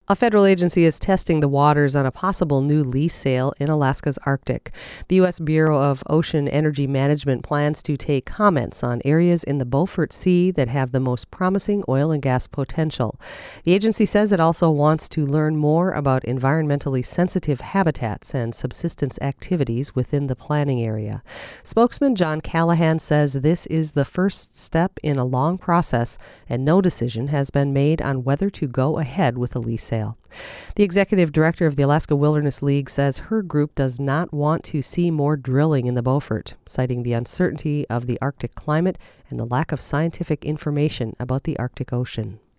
A federal agency is testing the waters on a possible new lease sale in Alaska's Arctic. The U.S. Bureau of Ocean Energy Management plans to take comments on areas in the Beaufort Sea that have the most promising oil and gas potential. The agency says it also wants to learn more about environmentally sensitive habitats and subsistence activities within the planning area. Spokesman John Callahan says this is the first step in a long process, and no decision has been made on whether to go ahead with a lease sale. The executive director of the Alaska Wilderness League says her group does not want to see more drilling in the Beaufort, citing the uncertainty of the Arctic climate and the lack of scientific information about the Arctic Ocean.